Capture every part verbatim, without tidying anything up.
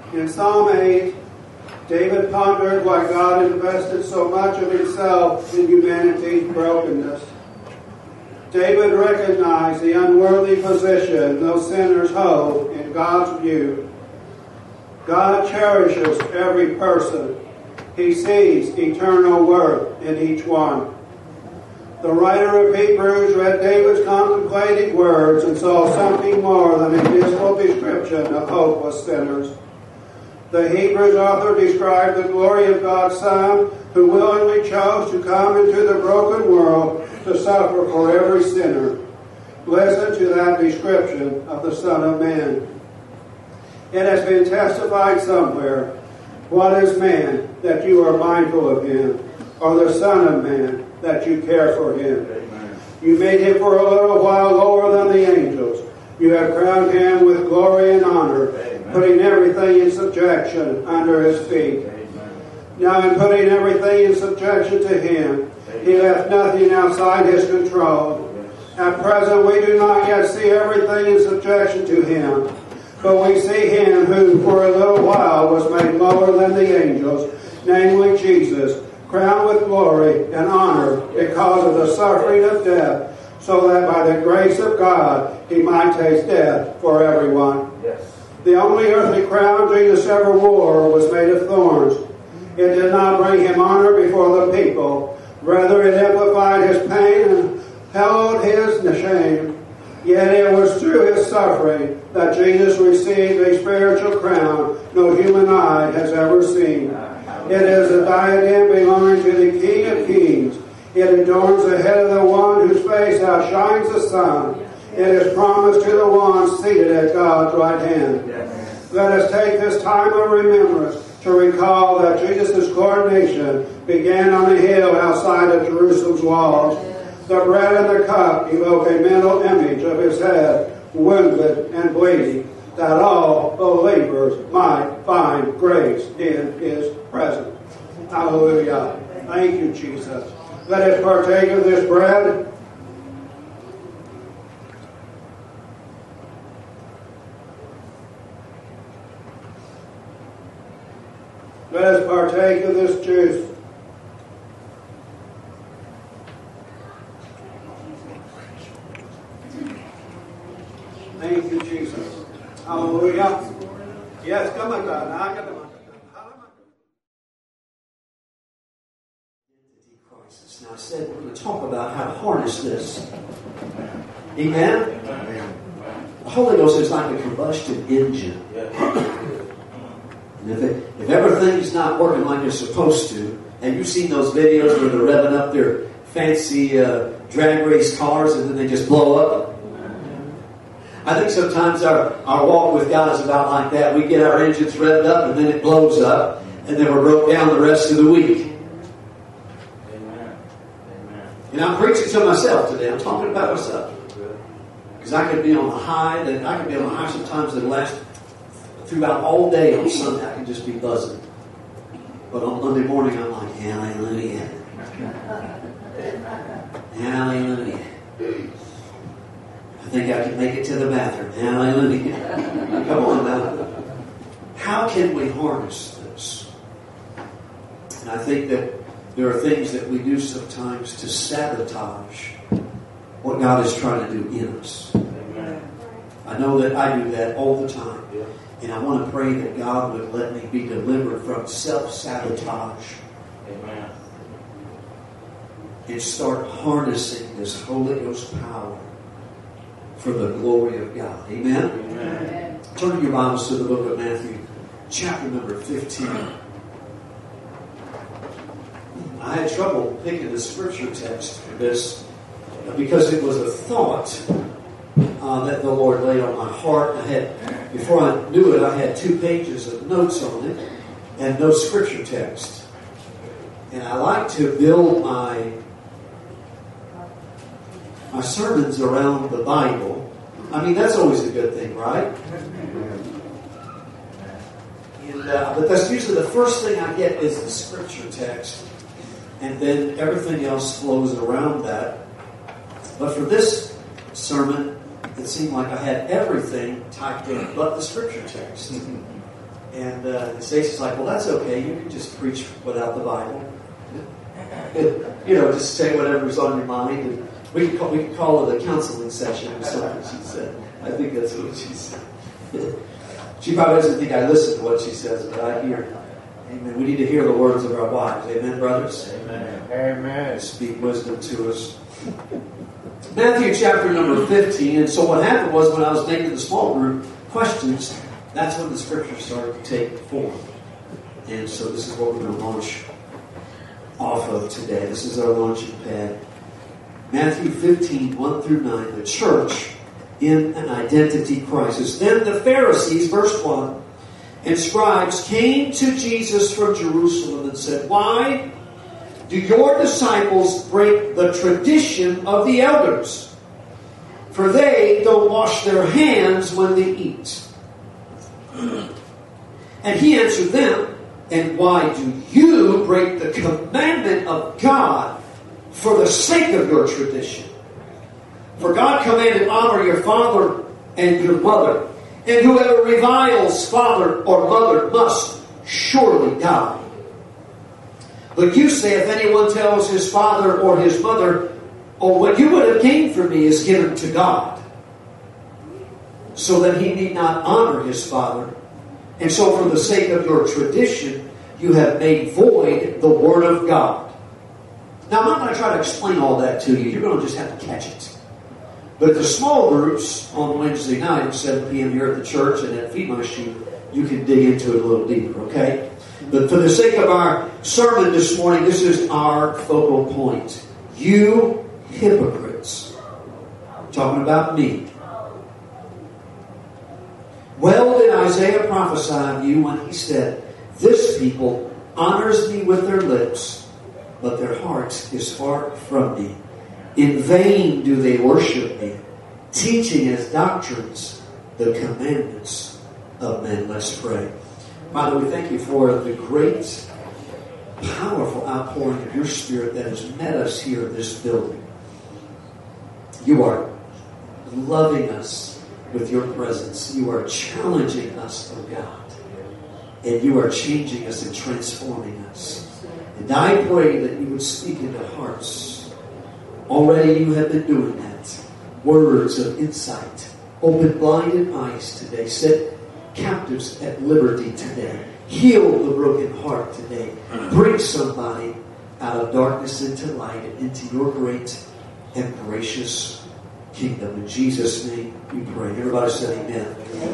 In Psalm eight, David pondered why God invested so much of himself in humanity's brokenness. David recognized the unworthy position those sinners hold in God's view. God cherishes every person. He sees eternal worth in each one. The writer of Hebrews read David's contemplative words and saw something more than a dismal description of hopeless sinners. The Hebrews author described the glory of God's Son, who willingly chose to come into the broken world to suffer for every sinner. Listen to that description of the Son of Man. It has been testified somewhere, what is man that you are mindful of him, or the Son of Man that you care for him? Amen. You made him for a little while lower than the angels. You have crowned him with glory and honor, Amen. Putting everything in subjection under his feet. Amen. Now in putting everything in subjection to him, Amen. He left nothing outside his control. Yes. At present we do not yet see everything in subjection to him, but we see him who for a little while was made lower than the angels, namely Jesus, crowned with glory and honor because of the suffering of death, so that by the grace of God he might taste death for everyone. Yes. The only earthly crown Jesus ever wore was made of thorns. It did not bring him honor before the people. Rather, it amplified his pain and hallowed his shame. Yet it was through his suffering that Jesus received a spiritual crown no human eye has ever seen. It is a diadem belonging to the King of Kings. It adorns the head of the one whose face outshines the sun. It is promised to the one seated at God's right hand. Yes. Let us take this time of remembrance to recall that Jesus' coronation began on a hill outside of Jerusalem's walls. The bread and the cup evoke a mental image of his head, wounded and bleeding, that all believers might find grace in his presence. Hallelujah. Thank you, Jesus. Let us partake of this bread. Let us partake of this juice. Thank you, Jesus. Hallelujah. Yes, come on, God. Now I said we're going to talk about how to harness this. Amen? Amen. The Holy Ghost is like a combustion engine. And if, it, if everything's not working like it's supposed to, and you've seen those videos where they're revving up their fancy uh, drag race cars and then they just blow up. I think sometimes our, our walk with God is about like that. We get our engines revved up and then it blows up, and then we're broke down the rest of the week. And I'm preaching to myself today. I'm talking about myself. Because I could be on a high, that I could be on a high sometimes that lasts throughout all day. On Sunday, I can just be buzzing. But on Monday morning, I'm like, hallelujah. Hallelujah. I think I can make it to the bathroom. Hallelujah. Come on now. How can we harness this? And I think that there are things that we do sometimes to sabotage what God is trying to do in us. Amen. I know that I do that all the time. Yeah. And I want to pray that God would let me be delivered from self-sabotage. Amen. And start harnessing this Holy Ghost power for the glory of God. Amen? Amen. Turn your Bibles to the book of Matthew, chapter number fifteen. I had trouble picking the scripture text for this because it was a thought uh, that the Lord laid on my heart. I had, before I knew it, I had two pages of notes on it and no scripture text. And I like to build my my sermons around the Bible. I mean, that's always a good thing, right? And, uh, but that's usually the first thing I get is the scripture text. And then everything else flows around that. But for this sermon, it seemed like I had everything typed in but the scripture text. And uh, Stacy's like, well, that's okay. You can just preach without the Bible. You know, just say whatever's on your mind. And we can call, we can call it a counseling session or something, she said. I think that's what she said. She probably doesn't think I listen to what she says, but I hear. Amen. We need to hear the words of our wives. Amen, brothers? Amen. Amen. Speak wisdom to us. Matthew chapter number fifteen. And so what happened was when I was making the small group questions, that's when the scriptures started to take form. And so this is what we're going to launch off of today. This is our launching pad. Matthew fifteen, one through nine. The church in an identity crisis. Then the Pharisees, verse one, and scribes came to Jesus from Jerusalem and said, why do your disciples break the tradition of the elders? For they don't wash their hands when they eat. And he answered them, and why do you break the commandment of God for the sake of your tradition? For God commanded, honor your father and your mother, and whoever reviles father or mother must surely die. But you say, if anyone tells his father or his mother, oh, what you would have gained from me is given to God, so that he need not honor his father. And so for the sake of your tradition, you have made void the word of God. Now, I'm not going to try to explain all that to you. You're going to just have to catch it. But the small groups on Wednesday night at seven p.m. here at the church and at Feed My Sheep, you can dig into it a little deeper, okay? But for the sake of our sermon this morning, this is our focal point. You hypocrites. I'm talking about me. Well did Isaiah prophesy of you when he said, this people honors me with their lips, but their heart is far from me. In vain do they worship me, teaching as doctrines the commandments of men. Let's pray. Father, we thank you for the great, powerful outpouring of your Spirit that has met us here in this building. You are loving us with your presence. You are challenging us, oh God. And you are changing us and transforming us. And I pray that you would speak into hearts. Already you have been doing that. Words of insight. Open blinded eyes today. Set captives at liberty today. Heal the broken heart today. Bring somebody out of darkness into light and into your great and gracious kingdom. In Jesus' name we pray. Everybody said amen.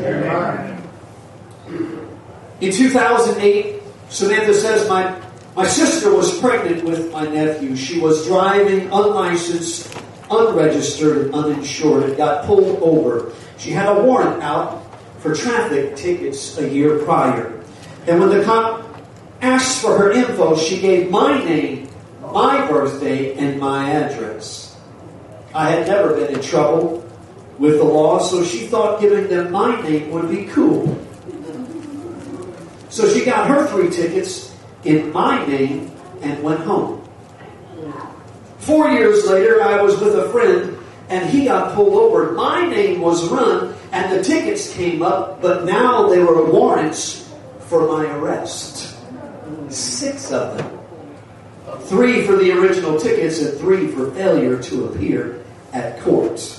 Amen. In two thousand eight, Samantha says, my, my sister was pregnant with my nephew. She was driving unlicensed, unregistered, and uninsured and got pulled over. She had a warrant out for traffic tickets a year prior. And when the cop asked for her info, she gave my name, my birthday, and my address. I had never been in trouble with the law, so she thought giving them my name would be cool. So she got her three tickets in my name and went home. Four years later, I was with a friend, and he got pulled over. My name was run, and the tickets came up, but now they were warrants for my arrest. Six of them. Three for the original tickets and three for failure to appear at court.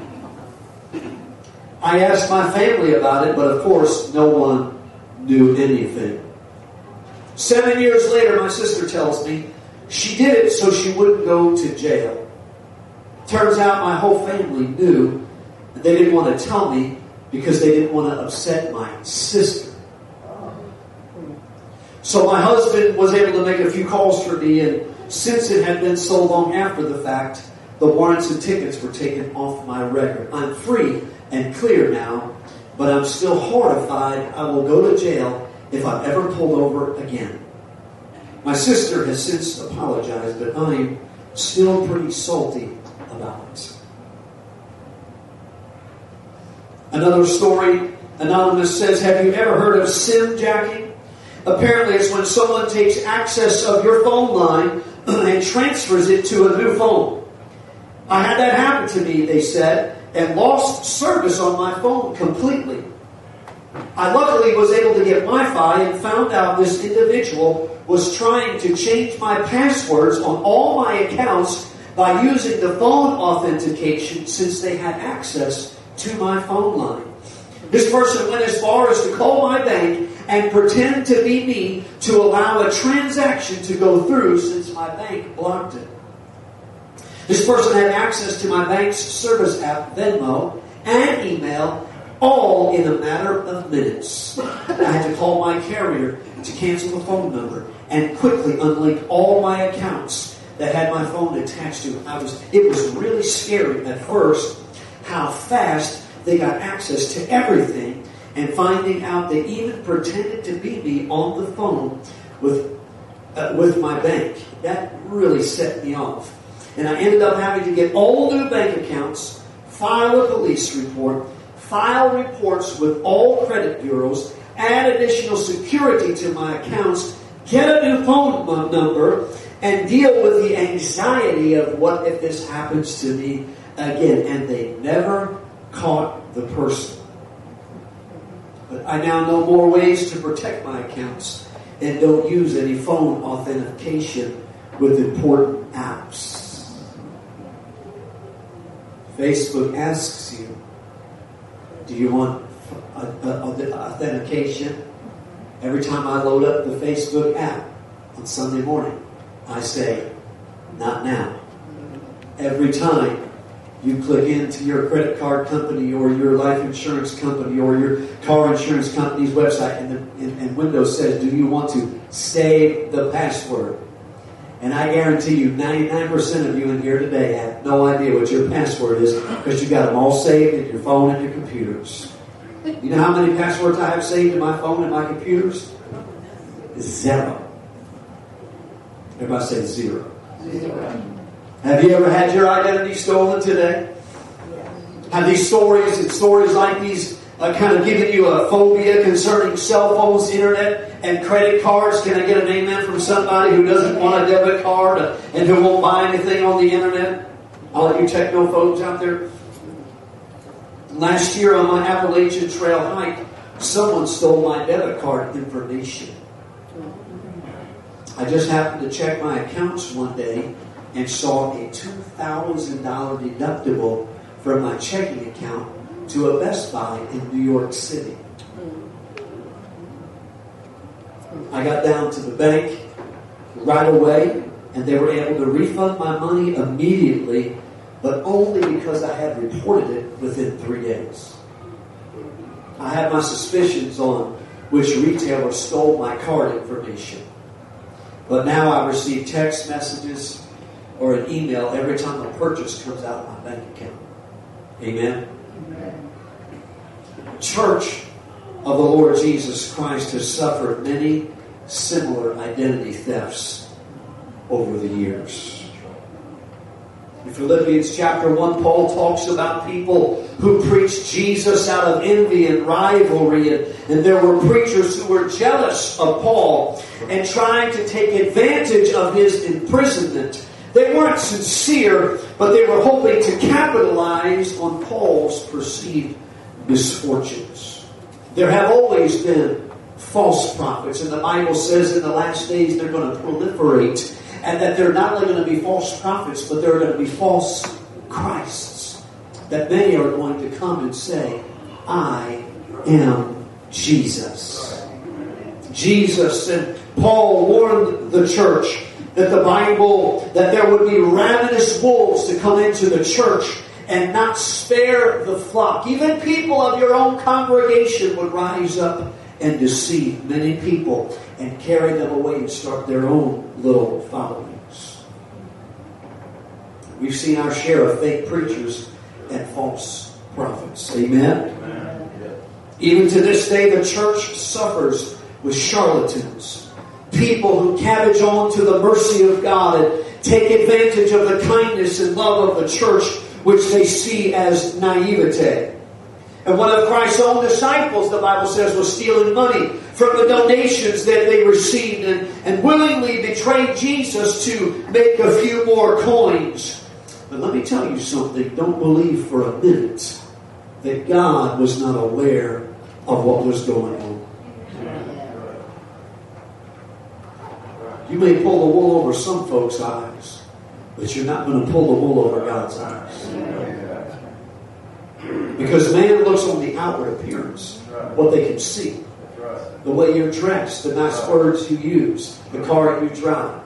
I asked my family about it, but of course no one knew anything. Seven years later, my sister tells me she did it so she wouldn't go to jail. Turns out my whole family knew, and they didn't want to tell me because they didn't want to upset my sister. So my husband was able to make a few calls for me, and since it had been so long after the fact, the warrants and tickets were taken off my record. I'm free and clear now, but I'm still horrified I will go to jail if I'm ever pulled over again. My sister has since apologized, but I'm still pretty salty about it. Another story, Anonymous says, have you ever heard of SIM jacking? Apparently it's when someone takes access of your phone line and transfers it to a new phone. I had that happen to me, they said, and lost service on my phone completely. I luckily was able to get Wi-Fi and found out this individual was trying to change my passwords on all my accounts by using the phone authentication since they had access to my phone line. This person went as far as to call my bank and pretend to be me to allow a transaction to go through since my bank blocked it. This person had access to my bank's service app, Venmo, and email, all in a matter of minutes. I had to call my carrier to cancel the phone number and quickly unlink all my accounts that had my phone attached to it. I was, it was really scary at first how fast they got access to everything, and finding out they even pretended to be me on the phone with uh, with my bank. That really set me off. And I ended up having to get all new bank accounts, file a police report, file reports with all credit bureaus, add additional security to my accounts, get a new phone number, and deal with the anxiety of what if this happens to me again. And they never caught the person. But I now know more ways to protect my accounts and don't use any phone authentication with important apps. Facebook asks you, do you want authentication? Every time I load up the Facebook app on Sunday morning, I say, not now. Every time you click into your credit card company or your life insurance company or your car insurance company's website, and, the, and, and Windows says, do you want to save the password? And I guarantee you, ninety-nine percent of you in here today have no idea what your password is because you got them all saved in your phone and your computers. You know how many passwords I have saved in my phone and my computers? Zero. Everybody say zero. Zero. Have you ever had your identity stolen today? Have these stories and stories like these uh, kind of given you a phobia concerning cell phones, internet, and credit cards? Can I get an amen from somebody who doesn't want a debit card uh, and who won't buy anything on the internet? All you technophobes out there. Last year on my Appalachian Trail hike, someone stole my debit card information. I just happened to check my accounts one day and saw a two thousand dollars deductible from my checking account to a Best Buy in New York City. I got down to the bank right away, and they were able to refund my money immediately, but only because I had reported it within three days. I had my suspicions on which retailer stole my card information. But now I receive text messages or an email every time a purchase comes out of my bank account. Amen? Amen. Church of the Lord Jesus Christ has suffered many similar identity thefts over the years. In Philippians chapter one, Paul talks about people who preached Jesus out of envy and rivalry, and, and there were preachers who were jealous of Paul and trying to take advantage of his imprisonment. They weren't sincere, but they were hoping to capitalize on Paul's perceived misfortunes. There have always been false prophets, and the Bible says in the last days they're going to proliferate, and that they're not only going to be false prophets, but they're going to be false Christs. That many are going to come and say, I am Jesus. Jesus and Paul warned the church that the Bible, that there would be ravenous wolves to come into the church and not spare the flock. Even people of your own congregation would rise up and deceive many people and carry them away and start their own little followings. We've seen our share of fake preachers and false prophets. Amen? Amen. Even to this day, the church suffers with charlatans. People who cabbage on to the mercy of God and take advantage of the kindness and love of the church, which they see as naivete. And one of Christ's own disciples, the Bible says, was stealing money from the donations that they received and, and willingly betrayed Jesus to make a few more coins. But let me tell you something. Don't believe for a minute that God was not aware of what was going on. You may pull the wool over some folks' eyes, but you're not going to pull the wool over God's eyes. Because man looks on the outward appearance, what they can see. The way you're dressed, the nice words you use, the car you drive.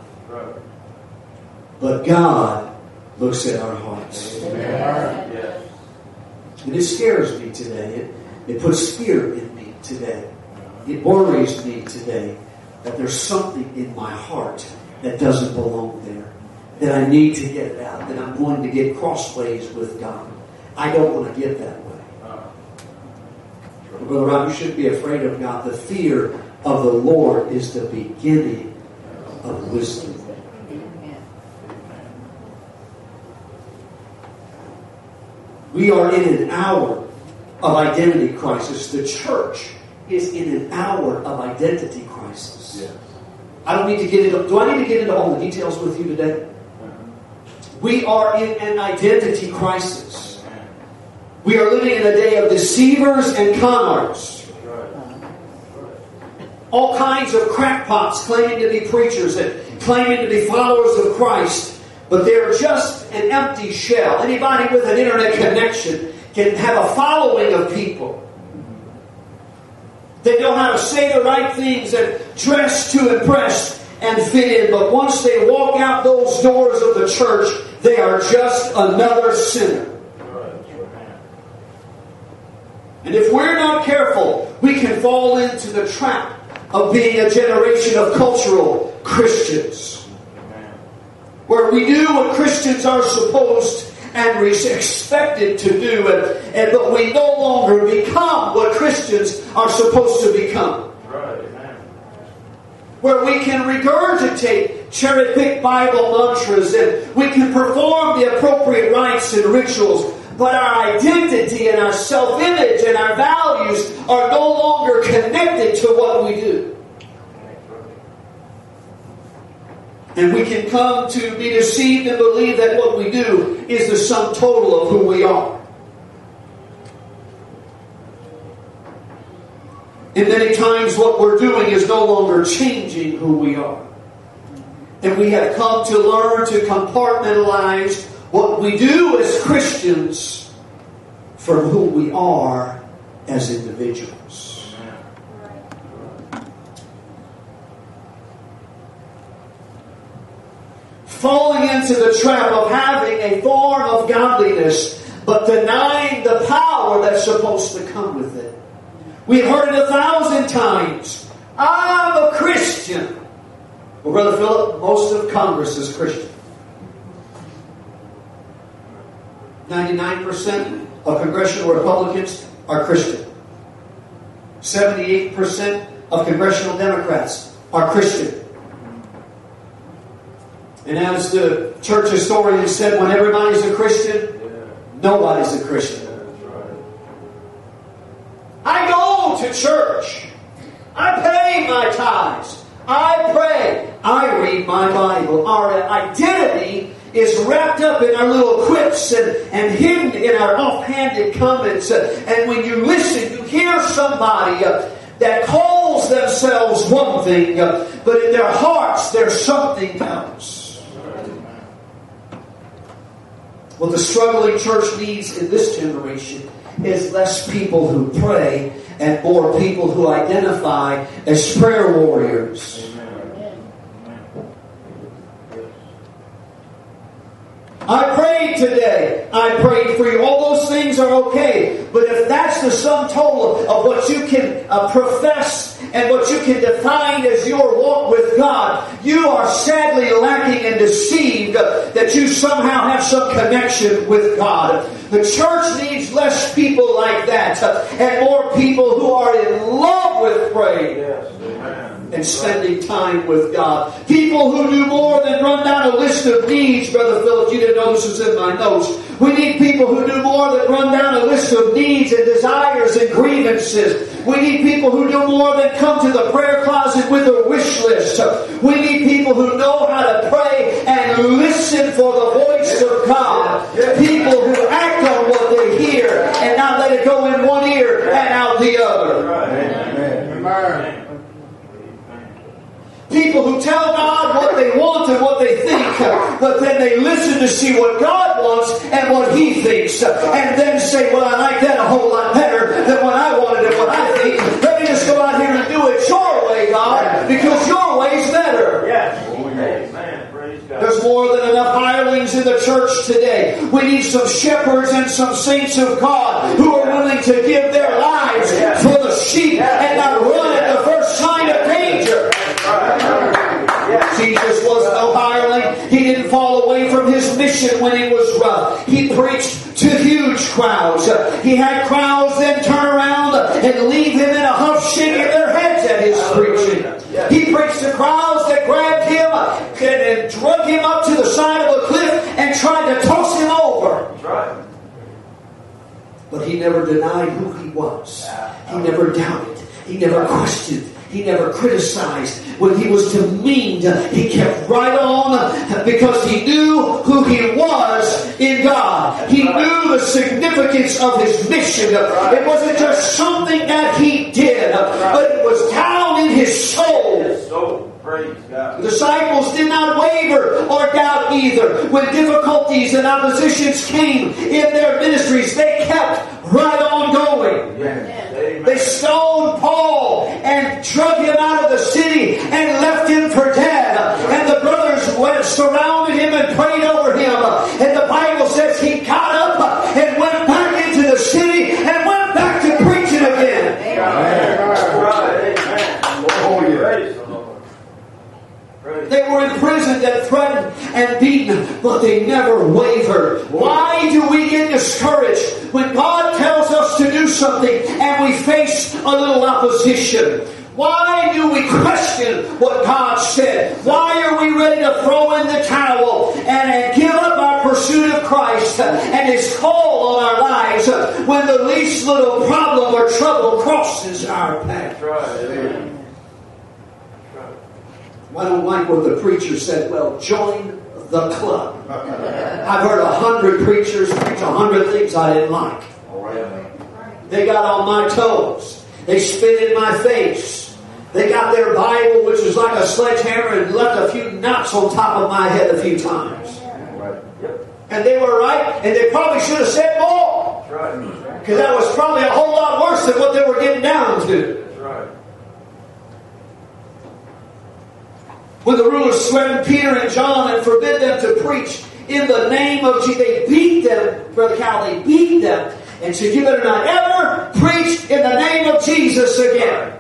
But God looks at our hearts. And it scares me today. It, it puts fear in me today. It worries me today that there's something in my heart that doesn't belong there. That I need to get out. That I'm going to get crossways with God. I don't want to get that way. But Brother Rob, you shouldn't be afraid of God. The fear of the Lord is the beginning of wisdom. We are in an hour of identity crisis. The church is in an hour of identity crisis. Yes. I don't need to get into. Do I need to get into all the details with you today? We are in an identity crisis. We are living in a day of deceivers and con artists. All kinds of crackpots claiming to be preachers and claiming to be followers of Christ, but they're just an empty shell. Anybody with an internet connection can have a following of people. They know how to say the right things and dress to impress and fit in, but once they walk out those doors of the church, they are just another sinner. And if we're not careful, we can fall into the trap of being a generation of cultural Christians, where we do what Christians are supposed and expected to do, and, and but we no longer become what Christians are supposed to become. Where we can regurgitate cherry-picked Bible mantras and we can perform the appropriate rites and rituals, but our identity and our self-image and our values are no longer connected to what we do. And we can come to be deceived and believe that what we do is the sum total of who we are. And many times what we're doing is no longer changing who we are. And we have come to learn to compartmentalize what we do as Christians from who we are as individuals. Falling into the trap of having a form of godliness, but denying the power that's supposed to come with it. We've heard it a thousand times. I'm a Christian. Well, Brother Philip, most of Congress is Christian. ninety-nine percent of congressional Republicans are Christian. seventy-eight percent of congressional Democrats are Christian. And as the church historian said, when everybody's a Christian, nobody's a Christian. I go to church. I pay my tithes. I pray. I read my Bible. Our identity is wrapped up in our little quips and, and hidden in our offhanded comments. And when you listen, you hear somebody uh, that calls themselves one thing, uh, but in their hearts there's something else. What the struggling church needs in this generation is less people who pray and more people who identify as prayer warriors. I prayed today. I prayed for you. All those things are okay. But if that's the sum total of what you can uh, profess and what you can define as your walk with God, you are sadly lacking and deceived uh, that you somehow have some connection with God. The church needs less people like that uh, and more people who are in love with praying. Yes. And spending time with God. People who do more than run down a list of needs. Brother Philip, you didn't know this was in my notes. We need people who do more than run down a list of needs and desires and grievances. We need people who do more than come to the prayer closet with a wish list. We need people who know how to pray and listen for the voice of God. People who act on what they hear and not let it go in one ear and out about the other. Amen. People who tell God what they want and what they think, but then they listen to see what God wants and what He thinks, and then say, well, I like that a whole lot better than what I wanted and what I think. Let me just go out here and do it your way, God, because your way's better. Yes. Amen. Praise God. There's more than enough hirelings in the church today. We need some shepherds and some saints of God who are willing to give their lives for the sheep and not run at the first sign of danger. Jesus was no hireling. He didn't fall away from His mission when it was rough. He preached to huge crowds. He had crowds then turn around and leave Him in a huff, shaking their heads at His preaching. He preached to crowds that grabbed Him and drug Him up to the side of a cliff and tried to toss Him over. But He never denied who He was. He never doubted. He never questioned. He never criticized. When He was demeaned, He kept right on because He knew who He was in God. He knew the significance of His mission. It wasn't just something that He did, but it was down in His soul. Praise God. The disciples did not waver or doubt either. When difficulties and oppositions came in their ministries, they kept right on going. Amen. They stoned Paul and drug him out of the city and left him for dead. And the brothers went, surrounded him and prayed over him. And the Bible says he got up and went back into the city and went back to preaching again. Amen. Oh, yeah. Praise the Lord. Praise They were imprisoned and threatened and beaten, but they never wavered. Why do we get discouraged when God tells us to do something and we face a little opposition? Why do we question what God said? Why are we ready to throw in the towel and, and give up our pursuit of Christ and His call on our lives when the least little problem or trouble crosses our path? That's right. Amen. I don't like what the preacher said. Well, join the club. I've heard a hundred preachers preach a hundred things I didn't like. They got on my toes. They spit in my face. They got their Bible, which was like a sledgehammer, and left a few knots on top of my head a few times. And they were right, and they probably should have said more. Because that was probably a whole lot worse than what they were getting down to. When the rulers threatened Peter and John and forbid them to preach in the name of Jesus, they beat them, Brother Cal, they beat them and said, you better not ever preach in the name of Jesus again.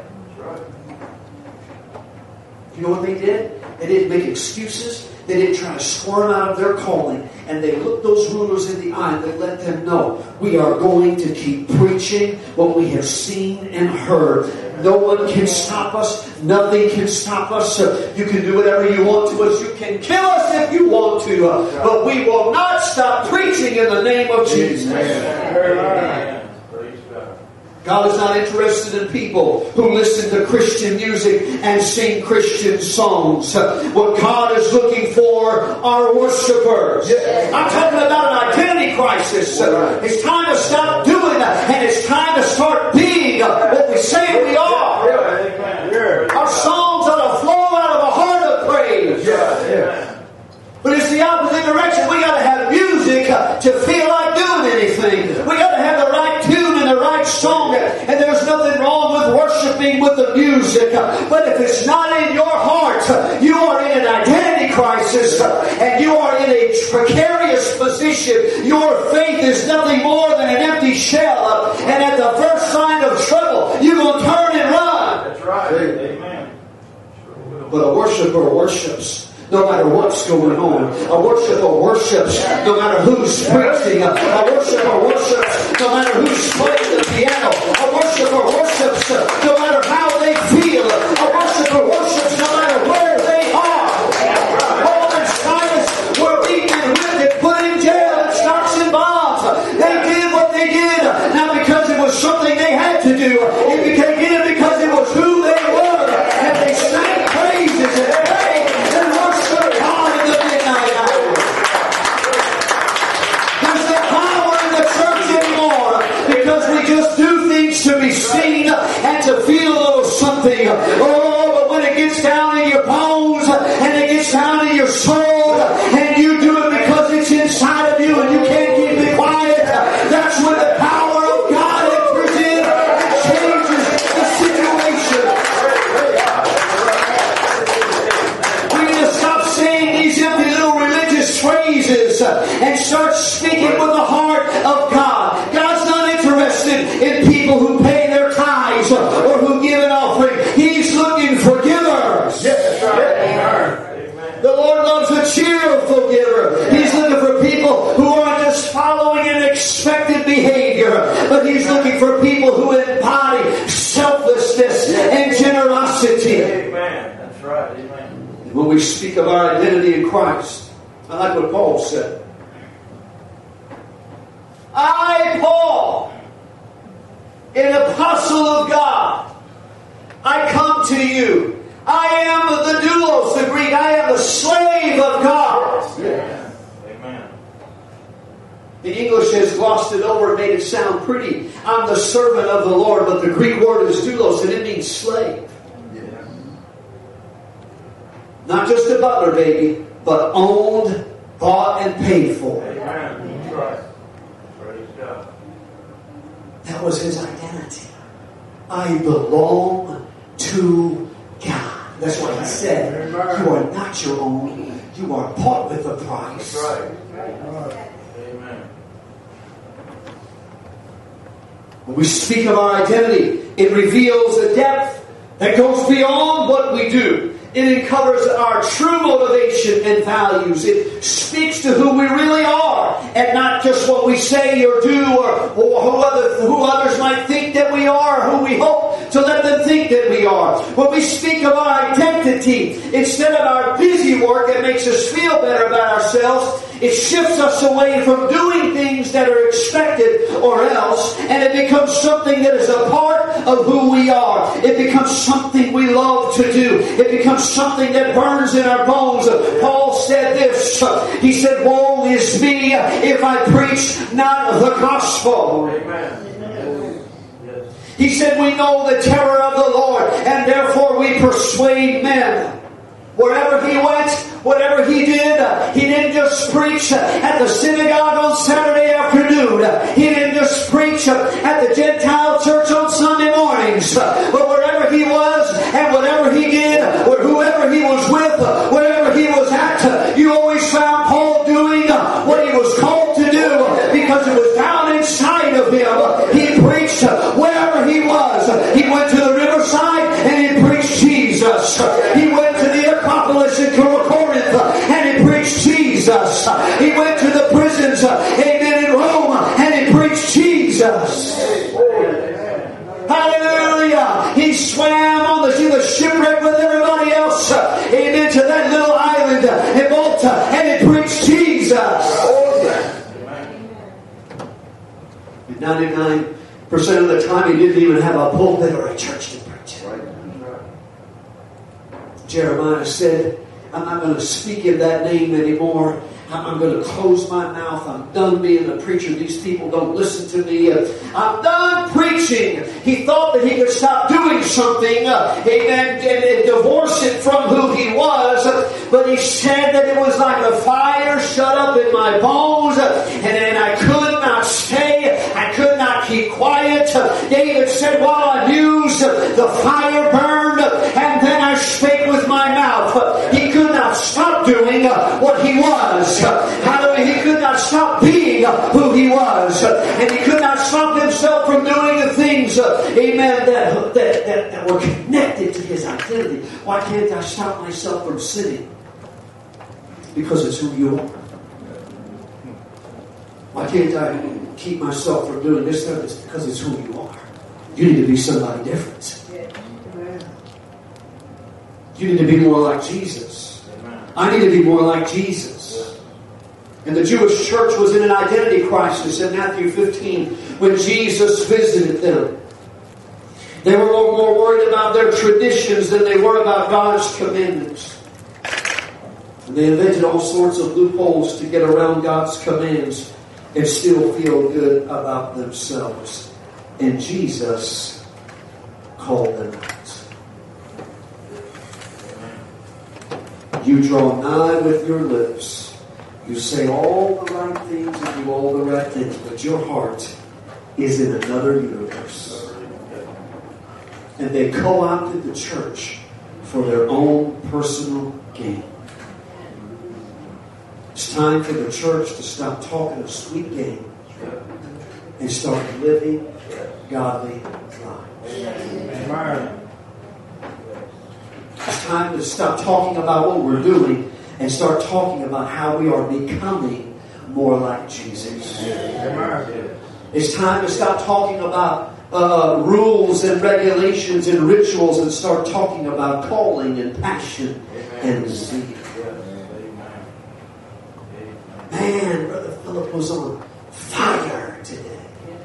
You know what they did? They didn't make excuses. They didn't try to squirm out of their calling. And they looked those rulers in the eye and they let them know, we are going to keep preaching what we have seen and heard. No one can stop us. Nothing can stop us. You can do whatever you want to us. You can kill us if you want to. But we will not stop preaching in the name of Jesus. Amen. God is not interested in people who listen to Christian music and sing Christian songs. What God is looking for are worshipers. I'm talking about an identity crisis. It's time to stop doing that, and it's time to start being what we say we are. Our songs ought to flow out of a heart of praise. But it's the opposite direction. We got to have music to feel like doing anything. We got to have the right tune and the right song. And there's nothing wrong with worshiping with the music. But if it's not in your heart, you are in an identity crisis and you are in a precarious position. Your faith is nothing more than an empty shell. And at the first sign of trouble, you're going to turn and run. That's right. Amen. But a worshiper worships no matter what's going on. A worshiper worships no matter who's preaching. A worshiper worships no matter who's playing the piano. A worshiper worships no matter how they feel. A worshiper worships no matter where they are. Paul and Silas were beaten and whipped and put in jail and stocks and bonds. They did what they did, not because it was something they had to do. It became it because it was who they were. And they sang praises and prayed and worshiped God in the midnight hour. There's no power in the church anymore because we just do things to be seen right. Amen. And when we speak of our identity in Christ, I like what Paul said. I, Paul, an apostle of God, I come to you. I am the doulos, the Greek. I am the slave of God. Amen. Amen. The English has glossed it over and made it sound pretty. I'm the servant of the Lord, but the Greek word is doulos, and it means slave. Yes. Not just a butler, baby, but owned, bought, and paid for. Amen. That's right. Praise God. That was his identity. I belong to God. That's what he said. You are not your own. You are bought with a price. That's right. Amen. When we speak of our identity, it reveals a depth that goes beyond what we do. It uncovers our true motivation and values. It speaks to who we really are and not just what we say or do or, or who, other, who others might think that we are, who we hope to let them think that we are. When we speak of our identity, instead of our busy work that makes us feel better about ourselves, it shifts us away from doing things that are expected or else, and it becomes something that is a part of who we are. It becomes something we love to do. It becomes something that burns in our bones. Paul said this. He said, woe is me if I preach not the gospel. Amen. Yes. He said, we know the terror of the Lord, and therefore we persuade men. Wherever he went, whatever he did, he didn't just preach at the synagogue on Saturday afternoon. He didn't just preach at the Gentile church on Sunday mornings. But wherever he was and whatever he did, or whoever he was with, wherever he was at, you always found Paul doing what he was called to do because it was down inside of him. He preached wherever he was. He went to the riverside and he preached Jesus. He went to the Acropolis in Corinth and he preached Jesus. He went to the prisons, amen, in Rome and he preached Jesus. Hallelujah. He swam on the, the shipwreck with everybody else, amen, to that little island in Malta and he preached Jesus. ninety-nine percent of the time he didn't even have a pulpit or a church to preach in. Jeremiah said, I'm not going to speak in that name anymore. I'm going to close my mouth. I'm done being a preacher. These people don't listen to me. I'm done preaching. He thought that he could stop doing something, uh, amen, and, and divorce it from who he was. But he said that it was like a fire shut up in my bones, and, and I could not stay. I could not keep quiet. David said, while I mused, the fire burned, and then I spake with my mouth. He could not stop doing what he was. Hallelujah. He could not stop being who he was. And he could not stop himself from doing the things, amen, that, that, that, that were connected to his identity. Why can't I stop myself from sinning? Because it's who you are. Why can't I keep myself from doing this stuff? It's because it's who you are. You need to be somebody different. You need to be more like Jesus. I need to be more like Jesus. And the Jewish church was in an identity crisis in Matthew fifteen when Jesus visited them. They were more worried about their traditions than they were about God's commandments. And they invented all sorts of loopholes to get around God's commands and still feel good about themselves. And Jesus called them out. You draw nigh with your lips. You say all the right things and do all the right things, but your heart is in another universe. And they co-opted the church for their own personal gain. It's time for the church to stop talking a sweet game and start living godly lives. It's time to stop talking about what we're doing and start talking about how we are becoming more like Jesus. It's time to stop talking about uh, rules and regulations and rituals and start talking about calling and passion and zeal. Man, Brother Philip was on fire today.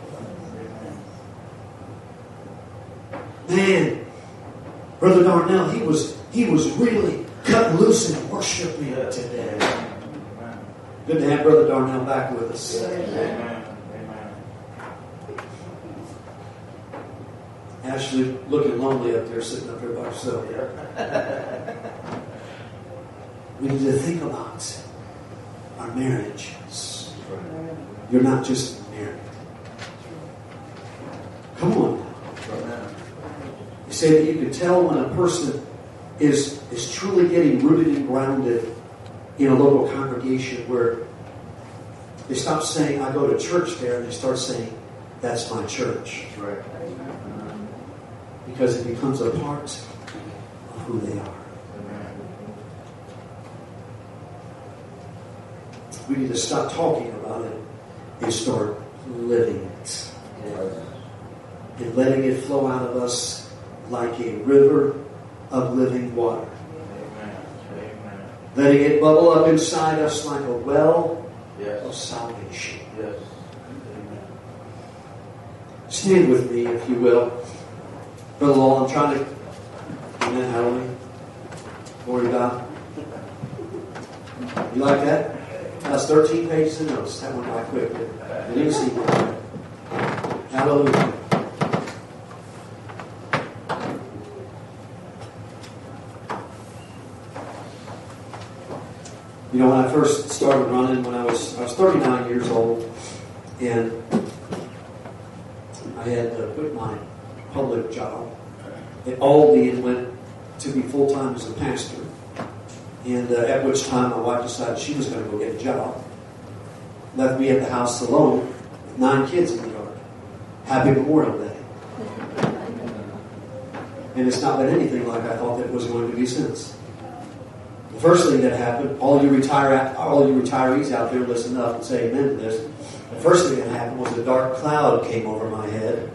Man, Brother Darnell, he was he was really cut loose and worshiping today. Good to have Brother Darnell back with us. Amen. Ashley looking lonely up there, sitting up there by herself. We need to think about our marriages. You're not just married. Come on now. You say that you can tell when a person is, is truly getting rooted and grounded in a local congregation where they stop saying, I go to church there, and they start saying, that's my church. Right. Because it becomes a part of who they are. We need to stop talking about it and start living it. And letting it flow out of us like a river of living water. Amen. Letting it bubble up inside us like a well Yes. of salvation. Yes. Stand with me, if you will. Brother Law, I'm trying to... Amen, hallelujah. Glory to God. You like that? That's thirteen pages of notes. That went by quick. Didn't even see one. Hallelujah. You know, when I first started running, when I was I was thirty-nine years old, and I had to quit my public job at Aldi and went to be full-time as a pastor. And uh, at which time my wife decided she was going to go get a job. Left me at the house alone with nine kids in the yard. Happy Memorial Day. And it's not been anything like I thought it was going to be since. The first thing that happened, all you retire, all you retirees out there, listen up and say amen to this. The first thing that happened was a dark cloud came over my head.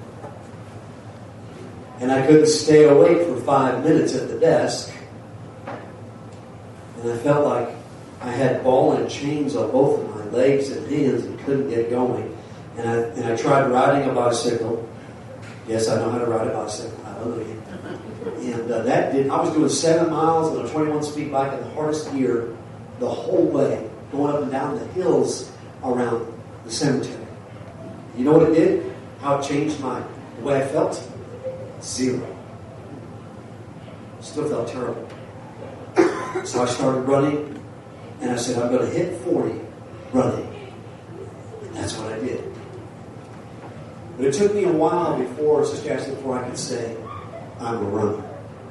And I couldn't stay awake for five minutes at the desk. And I felt like I had ball and chains on both of my legs and hands and couldn't get going. And I and I tried riding a bicycle. Yes, I know how to ride a bicycle. Hallelujah. And uh, that did. I was doing seven miles on a twenty-one speed bike in the hardest gear the whole way, going up and down the hills around the cemetery. You know what it did? How it changed my the way I felt? Zero. Still felt terrible. So I started running, and I said, I'm going to hit forty running. And that's what I did. But it took me a while before, Sister Ashley, before I could say, I'm a runner.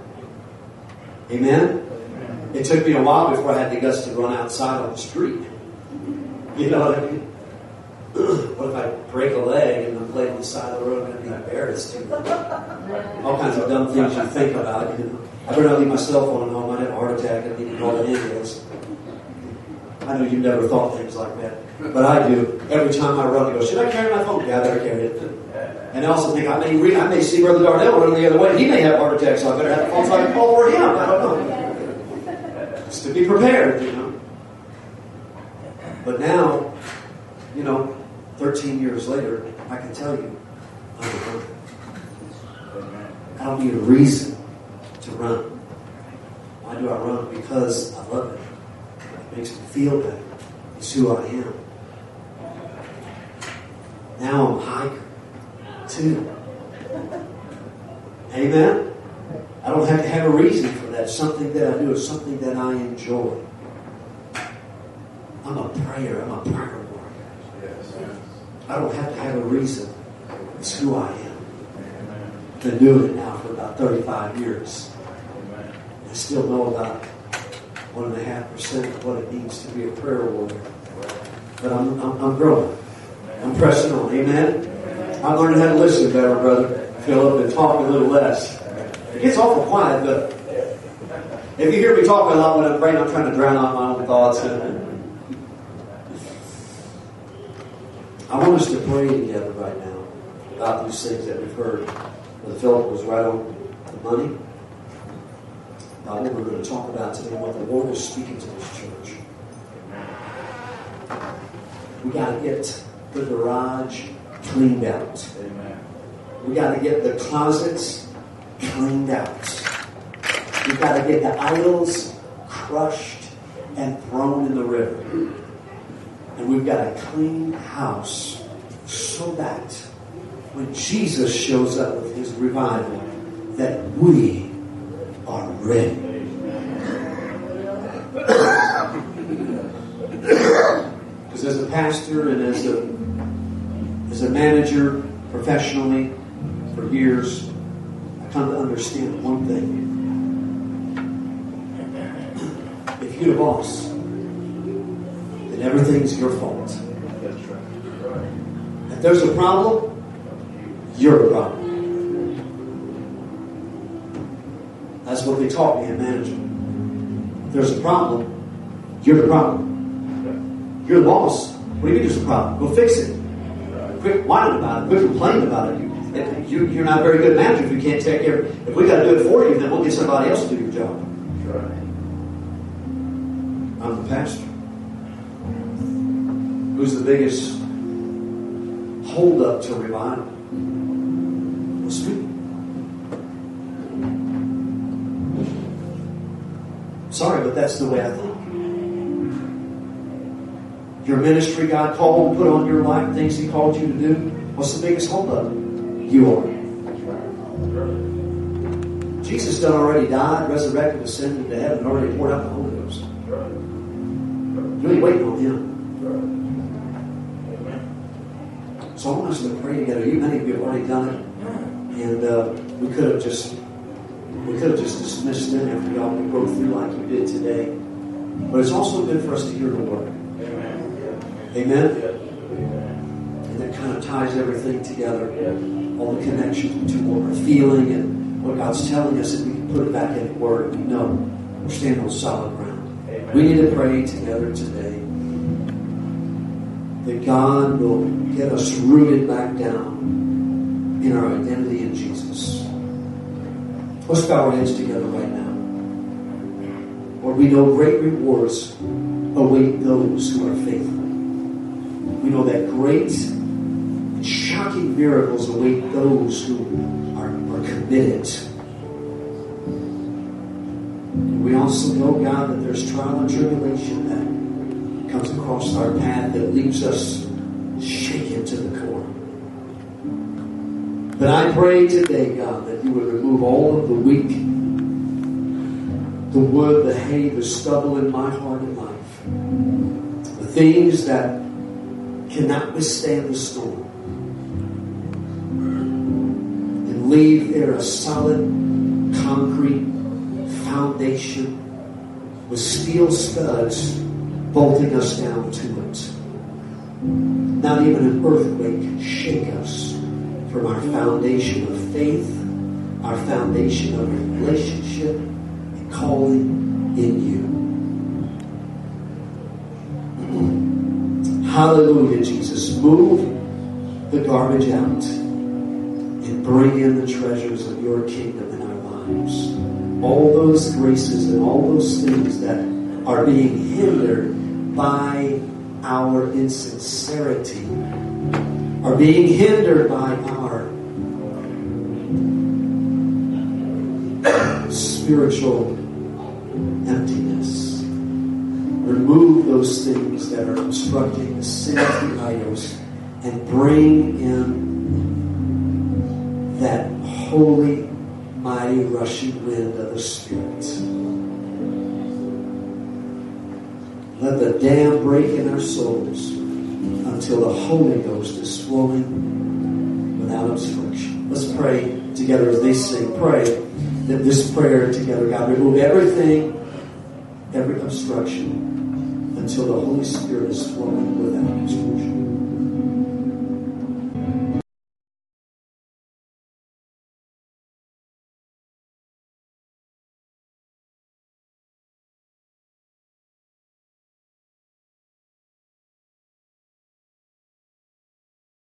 Amen? Amen? It took me a while before I had the guts to run outside on the street. You know what I mean? What if I break a leg and I'm laying on the side of the road and I'm embarrassed? You know? All kinds of dumb things you think about. You know? I better not leave my cell phone at home. I have a heart attack and need to call the ambulance. I know you've never thought things like that. But I do. Every time I run, I go, should I carry my phone? Yeah, I better carry it. And I also think I may re- I may see Brother Darnell running the other way. He may have a heart attack, so I better have the phone so I can call for him. I don't know. Just to be prepared, you know. But now, you know, thirteen years later, I can tell you, I'm a runner. I don't need a reason to run. Why do I run? Because I love it. It makes me feel better. It's who I am. Now I'm a hiker, too. Amen? I don't have to have a reason for that. It's something that I do. It's something that I enjoy. I'm a prayer. I'm a prayer warrior. Yes. I don't have to have a reason. It's who I am. I've been doing it now for about thirty-five years. I still know about one and a half percent of what it means to be a prayer warrior. But I'm, I'm, I'm growing. I'm pressing on. Amen? I'm learning how to listen better, Brother Philip, and talk a little less. It gets awful quiet, but if you hear me talking a lot when I'm praying, I'm trying to drown out my own thoughts. I want us to pray together right now. about these things that we've heard. Brother Philip was right on the money about what we're going to talk about today, what the Lord is speaking to this church. We got to get the garage cleaned out. Amen. We got to get the closets cleaned out. We got to get the idols crushed and thrown in the river. And we've got a clean house so that when Jesus shows up with his revival, that we are ready. Because as a pastor and as a as a manager professionally for years, I come to understand one thing. If you're the boss, then everything's your fault. That's right. If there's a problem, you're the problem. That's what they taught me in management. If there's a problem, you're the problem. You're the boss. What do you mean there's a problem? Go fix it. Quit whining about it. Quit complaining about it. You, you're not a very good manager if you can't take care of it. If we got to do it for you, then we'll get somebody else to do your job. That's right. I'm the pastor. Who's the biggest hold up to revival? It's me. Sorry, but that's the way I think. Your ministry God called and put on your life, things He called you to do. What's the biggest hold up? You are. Jesus done already died, resurrected, ascended into heaven, and already poured out the Holy Ghost. You ain't waiting on Him. So I want us to pray together. You, many of you have already done it, and uh, we could have just we could have just dismissed it after y'all we broke through like you did today. But it's also good for us to hear the Word. Amen. Amen. Amen. And that kind of ties everything together. All the connections between what we're feeling and what God's telling us, and we can put it back in the Word. We know we're standing on solid ground. Amen. We need to pray together today that God will get us rooted back down in our identity in Jesus. Let's bow our heads together right now. Lord, we know great rewards await those who are faithful. We know that great and shocking miracles await those who are, are committed. And we also know, God, that there's trial and tribulation that comes across our path that leaves us shaken to the core. But I pray today, God, that you would remove all of the weak, the wood, the hay, the stubble in my heart and life. The things that cannot withstand the storm. And leave there a solid, concrete foundation with steel studs bolting us down to it. Not even an earthquake can shake us from our foundation of faith, our foundation of relationship and calling in you. Hallelujah, Jesus. Move the garbage out and bring in the treasures of your kingdom in our lives. All those graces and all those things that are being hindered by our insincerity, are being hindered by our spiritual emptiness. Remove those things that are obstructing the sin of the idols and bring in that holy, mighty, rushing wind of the Spirit. Let the dam break in our souls until the Holy Ghost is flowing without obstruction. Let's pray together as they sing. Pray that this prayer together, God, remove everything, every obstruction, until the Holy Spirit is flowing without obstruction.